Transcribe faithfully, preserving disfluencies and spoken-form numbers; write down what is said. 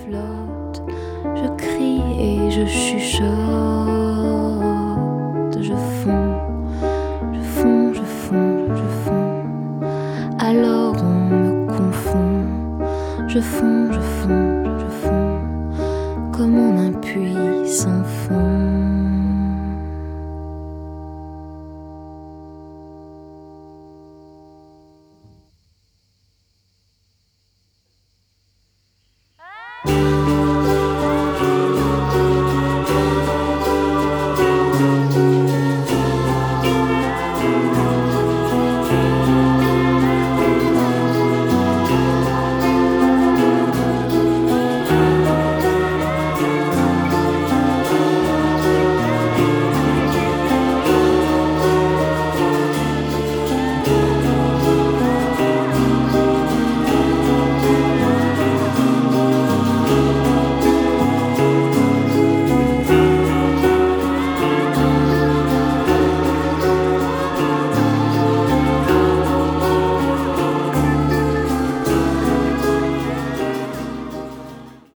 flotte, je crie et je chuchote, je fonds, je fonds, je fonds, je fonds. Alors on me confond, je fonds, je fonds.